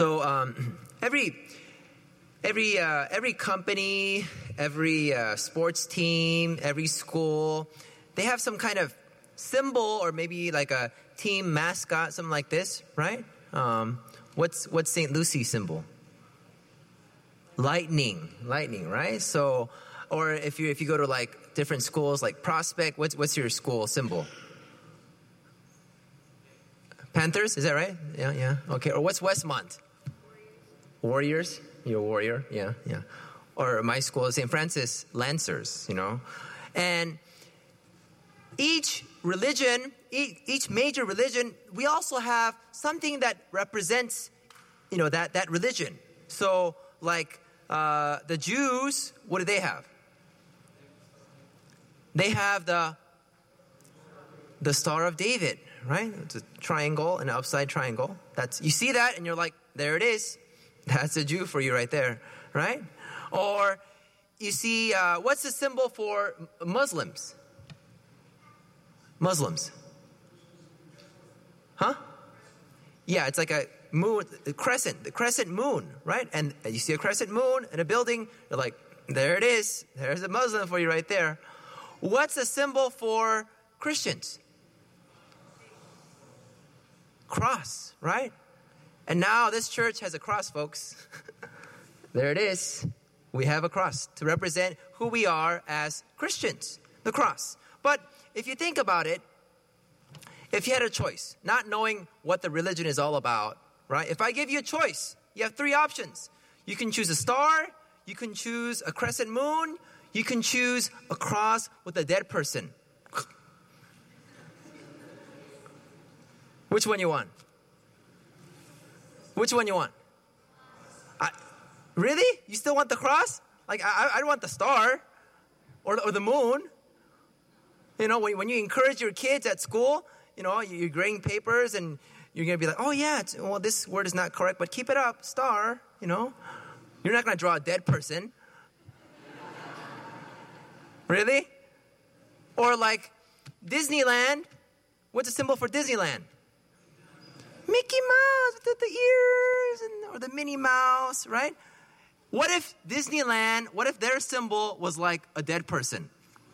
So every company, every sports team, every school, they have some kind of symbol or maybe like a team mascot, something like this, right? What's St. Lucy's symbol? Lightning, right? So, or if you go to like different schools, like Prospect, what's your school symbol? Panthers, is that right? Yeah. Okay. Or what's Westmont? Warriors. You're a warrior. Yeah. Or my school is St. Francis Lancers. And each religion, each major religion, we also have something that represents, that religion. So, like the Jews, what do they have? They have the Star of David, right? It's a triangle, an upside triangle. You see that, and you're like, there it is. That's a Jew for you right there, right? Or you see, what's the symbol for Muslims? Huh? Yeah, it's like a moon, the crescent moon, right? And you see a crescent moon in a building, you're like, there it is. There's a Muslim for you right there. What's the symbol for Christians? Cross, right? And now this church has a cross, folks. There it is. We have a cross to represent who we are as Christians, the cross. But if you think about it, if you had a choice, not knowing what the religion is all about, right? If I give you a choice, you have 3 options. You can choose a star, you can choose a crescent moon, you can choose a cross with a dead person. Which one you want? Really? You still want the cross? Like, I want the star or the moon. When you encourage your kids at school, you're grading papers and you're going to be like, oh, yeah, this word is not correct, but keep it up, star, You're not going to draw a dead person. Really? Or like Disneyland. What's the symbol for Disneyland? Mickey Mouse with the ears or the Minnie Mouse, right? What if their symbol was like a dead person?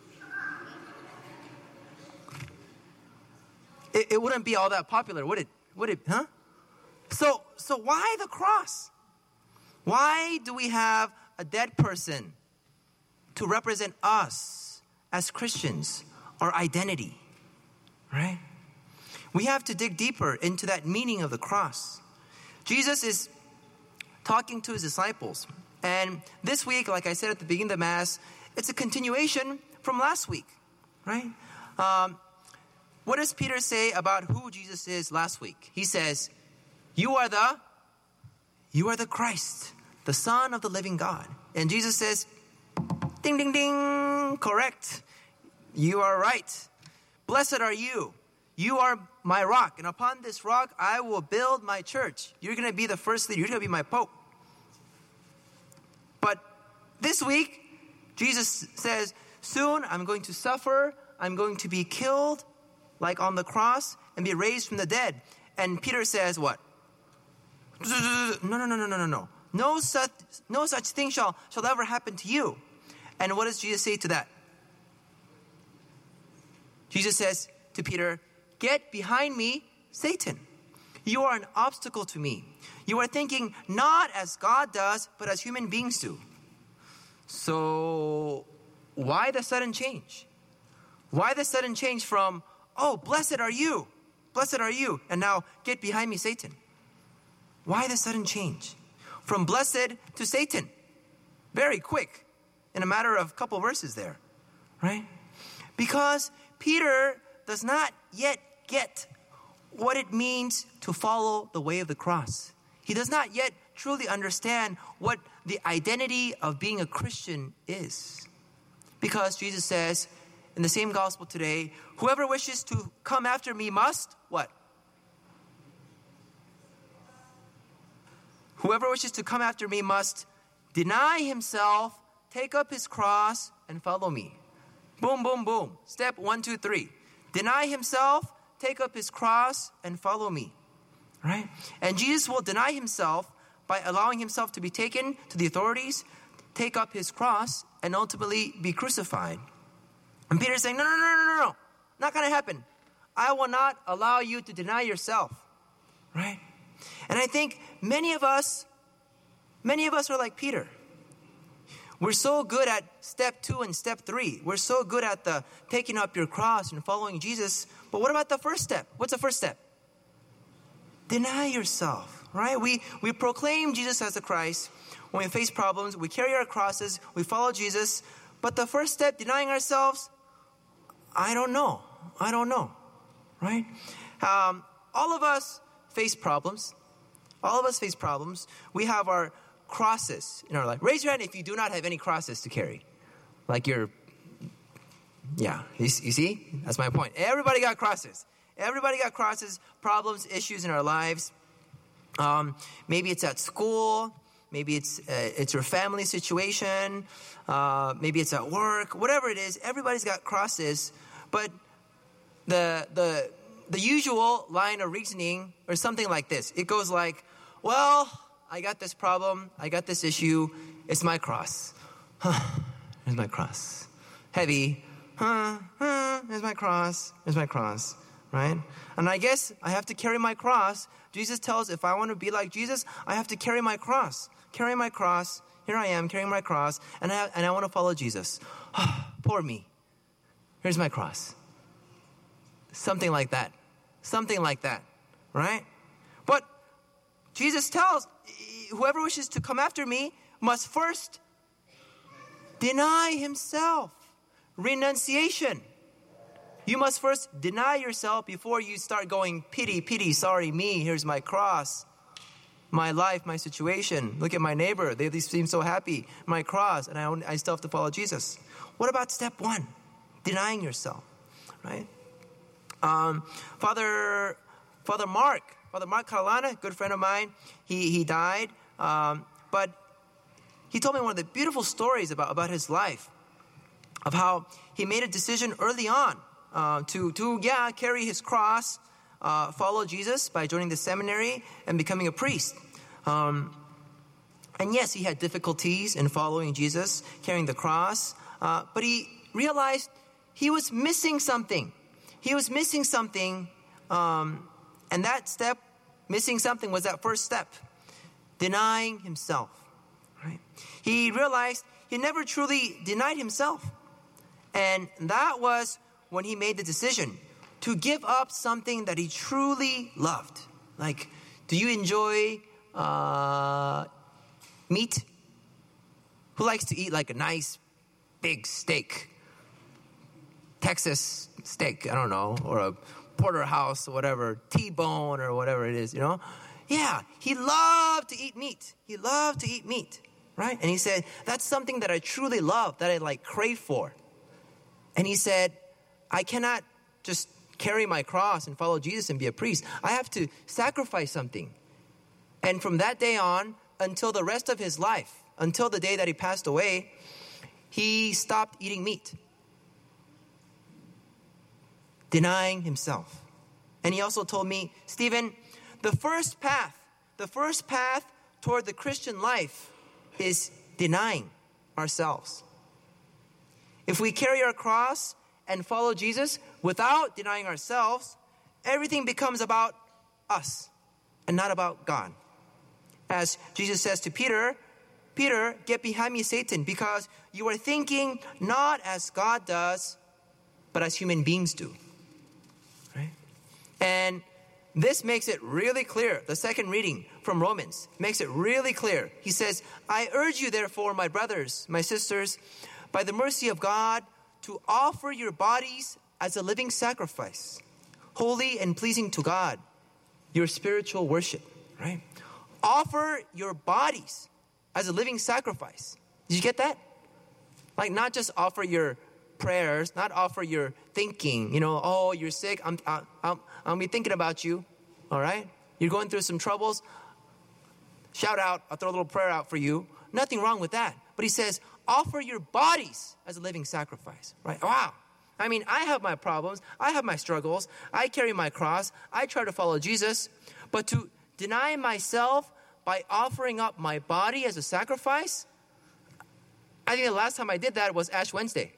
It wouldn't be all that popular, would it? Huh? So why the cross? Why do we have a dead person to represent us as Christians, our identity, right? We have to dig deeper into that meaning of the cross. Jesus is talking to his disciples. And this week, like I said at the beginning of the Mass, it's a continuation from last week, right? What does Peter say about who Jesus is last week? He says, you are the Christ, the Son of the living God. And Jesus says, ding, ding, ding, correct. You are right. Blessed are you. You are my rock, and upon this rock I will build my church. You're going to be the first leader. You're going to be my pope. But this week, Jesus says, soon I'm going to suffer. I'm going to be killed, like on the cross, and be raised from the dead. And Peter says what? No. No such thing shall ever happen to you. And what does Jesus say to that? Jesus says to Peter, get behind me, Satan. You are an obstacle to me. You are thinking not as God does, but as human beings do. So why the sudden change? Why the sudden change from, oh, blessed are you, and now get behind me, Satan? Why the sudden change? From blessed to Satan. Very quick, in a matter of a couple verses there, right? Because Peter does not yet get what it means to follow the way of the cross. He does not yet truly understand what the identity of being a Christian is. Because Jesus says in the same gospel today, whoever wishes to come after me must, what? Whoever wishes to come after me must deny himself, take up his cross, and follow me. Boom, boom, boom. Step 1, 2, 3. Deny himself, take up his cross, and follow me. Right? And Jesus will deny himself by allowing himself to be taken to the authorities, take up his cross, and ultimately be crucified. And Peter's saying, no, not going to happen. I will not allow you to deny yourself, right? And I think many of us are like Peter. We're so good at step 2 and step 3. We're so good at the taking up your cross and following Jesus. But what about the first step? What's the first step? Deny yourself, right? We proclaim Jesus as the Christ. When we face problems, we carry our crosses, we follow Jesus. But the first step, denying ourselves, I don't know, right? All of us face problems. We have our crosses in our life. Raise your hand if you do not have any crosses to carry. Like you see? That's my point. Everybody got crosses. Problems, issues in our lives. Maybe it's at school. Maybe it's your family situation. Maybe it's at work. Whatever it is, everybody's got crosses. But the usual line of reasoning or something like this. It goes like, well, I got this problem. I got this issue. It's my cross. Here's my cross. Heavy. Here's my cross. Right? And I guess I have to carry my cross. Jesus tells if I want to be like Jesus, I have to carry my cross. Carry my cross. Here I am carrying my cross. And I want to follow Jesus. Poor me. Here's my cross. Something like that. Right? But Jesus tells, whoever wishes to come after me must first deny himself. Renunciation. You must first deny yourself before you start going, pity, sorry me, here's my cross. My life, my situation. Look at my neighbor. They seem so happy. My cross, and I still have to follow Jesus. What about step 1? Denying yourself, right? Father Mark Catalana, good friend of mine, he died. But he told me one of the beautiful stories about his life, of how he made a decision early on to carry his cross, follow Jesus by joining the seminary and becoming a priest. And yes, he had difficulties in following Jesus, carrying the cross, but he realized he was missing something. And that step, missing something, was that first step, denying himself. Right? He realized he never truly denied himself. And that was when he made the decision to give up something that he truly loved. Like, do you enjoy meat? Who likes to eat like a nice big steak? Texas steak, I don't know, or a porterhouse or whatever, T-bone or whatever it is, Yeah, he loved to eat meat. Right? And he said, that's something that I truly love, that I crave for. And he said, I cannot just carry my cross and follow Jesus and be a priest. I have to sacrifice something. And from that day on, until the rest of his life, until the day that he passed away, he stopped eating meat. Denying himself. And he also told me, Stephen, the first path toward the Christian life is denying ourselves. If we carry our cross and follow Jesus without denying ourselves, everything becomes about us and not about God. As Jesus says to Peter, get behind me, Satan, because you are thinking not as God does, but as human beings do. Right? And this makes it really clear. The second reading from Romans makes it really clear. He says, I urge you, therefore, my brothers, my sisters, by the mercy of God, to offer your bodies as a living sacrifice, holy and pleasing to God, your spiritual worship, right? Offer your bodies as a living sacrifice. Did you get that? Not just offer your prayers, not offer your thinking, oh, you're sick, I'll be thinking about you, all right? You're going through some troubles, shout out, I'll throw a little prayer out for you. Nothing wrong with that. But he says, offer your bodies as a living sacrifice, right? Wow. I mean, I have my problems, I have my struggles, I carry my cross, I try to follow Jesus, but to deny myself by offering up my body as a sacrifice. I think the last time I did that was Ash Wednesday.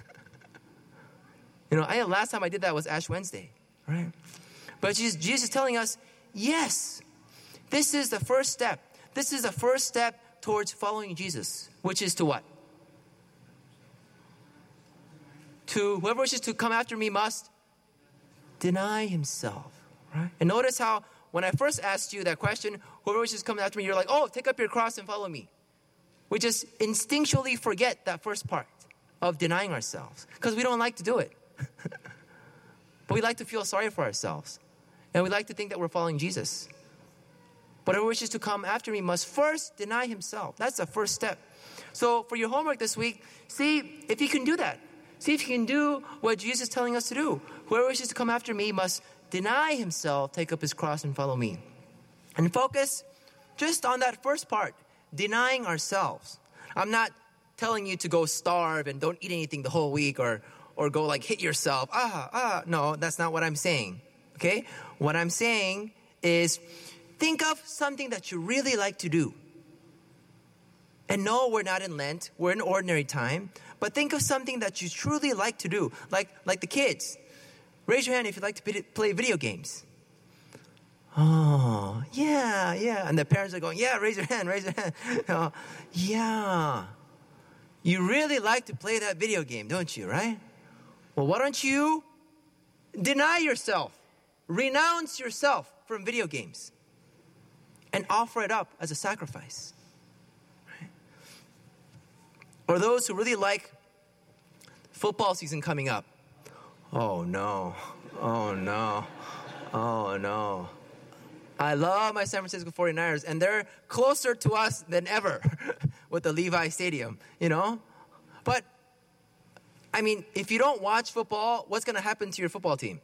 I think the last time I did that was Ash Wednesday, right? But Jesus is telling us, yes, this is the first step. This is the first step towards following Jesus, which is to what? To whoever wishes to come after me must deny himself, right? And notice how when I first asked you that question, whoever wishes to come after me, you're like, oh, take up your cross and follow me. We just instinctually forget that first part of denying ourselves because we don't like to do it. But we like to feel sorry for ourselves. And we like to think that we're following Jesus. But whoever wishes to come after me must first deny himself. That's the first step. So for your homework this week, see if you can do that. See if you can do what Jesus is telling us to do. Whoever wishes to come after me must deny himself, take up his cross, and follow me. And focus just on that first part, denying ourselves. I'm not telling you to go starve and don't eat anything the whole week or go like hit yourself. No, that's not what I'm saying. Okay? What I'm saying is think of something that you really like to do. And no, we're not in Lent. We're in ordinary time. But think of something that you truly like to do. Like the kids. Raise your hand if you like to play video games. Oh, yeah. And the parents are going, yeah, raise your hand. Yeah. You really like to play that video game, don't you, right? Well, why don't you deny yourself, renounce yourself from video games, and offer it up as a sacrifice? Right? Or those who really like football season coming up. Oh, no. I love my San Francisco 49ers, and they're closer to us than ever with the Levi Stadium, But, if you don't watch football, what's going to happen to your football team?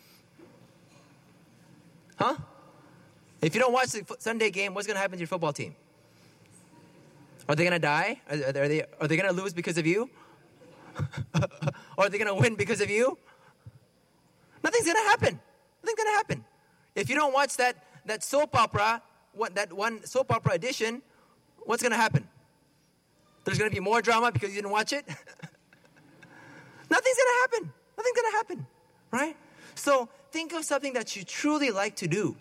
Huh? If you don't watch the Sunday game, what's going to happen to your football team? Are they going to die? Are they going to lose because of you? Or are they going to win because of you? Nothing's going to happen. If you don't watch that soap opera, that one soap opera edition, what's going to happen? There's going to be more drama because you didn't watch it? Nothing's going to happen, right? So think of something that you truly like to do,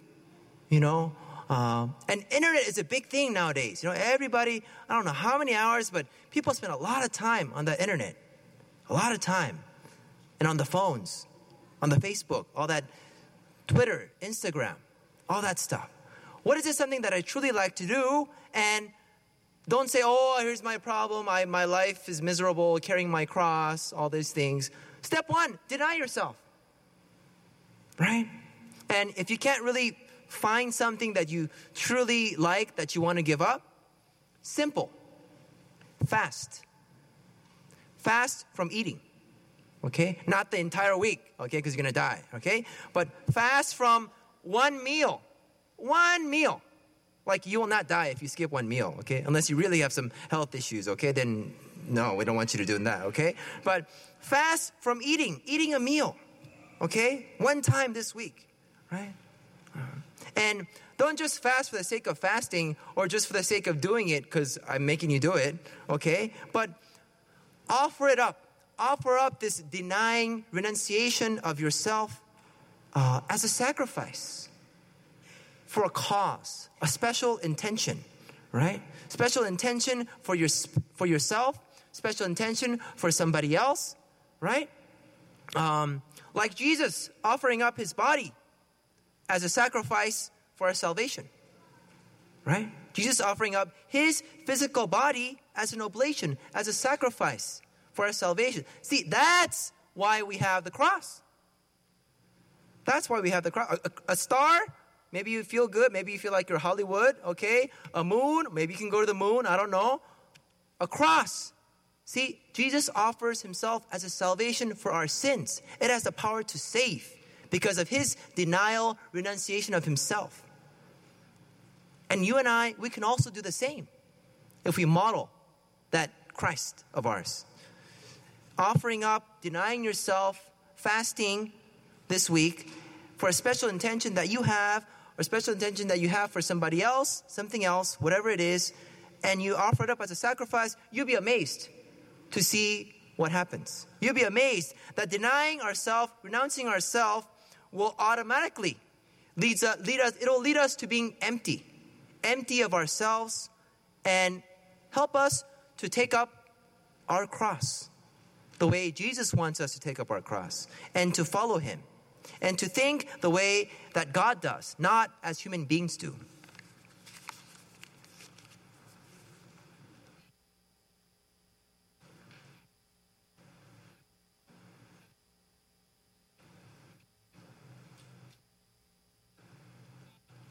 And internet is a big thing nowadays. Everybody, I don't know how many hours, but people spend a lot of time on the internet. A lot of time. And on the phones, on the Facebook, all that Twitter, Instagram, all that stuff. What is it something that I truly like to do? And don't say, oh, here's my problem. My life is miserable, carrying my cross, all these things. Step one, deny yourself. Right? And if you can't really find something that you truly like, that you want to give up, simple. Fast. Fast from eating. Okay? Not the entire week, okay? Because you're going to die, okay? But fast from one meal. One meal. Like, you will not die if you skip one meal, okay? Unless you really have some health issues, okay? Then, no, we don't want you to do that, okay? But fast from eating a meal, okay? One time this week, right? And don't just fast for the sake of fasting or just for the sake of doing it because I'm making you do it, okay? But offer it up. Offer up this denying, renunciation of yourself as a sacrifice for a cause, a special intention, right? Special intention for yourself, special intention for somebody else, right? Like Jesus offering up his body as a sacrifice for our salvation, right? Jesus offering up his physical body as an oblation, as a sacrifice for our salvation. See, that's why we have the cross. That's why we have the cross. A star, maybe you feel good. Maybe you feel like you're Hollywood, okay? A moon, maybe you can go to the moon. I don't know. A cross. See, Jesus offers himself as a salvation for our sins. It has the power to save because of his denial, renunciation of himself. And you and I, we can also do the same if we model that Christ of ours. Offering up, denying yourself, fasting this week for a special intention that you have or special intention that you have for somebody else, something else, whatever it is, and you offer it up as a sacrifice, you'll be amazed to see what happens. You'll be amazed that denying ourselves, renouncing ourselves, will automatically lead us to being empty of ourselves, and help us to take up our cross the way Jesus wants us to take up our cross, and to follow him, and to think the way that God does, not as human beings do.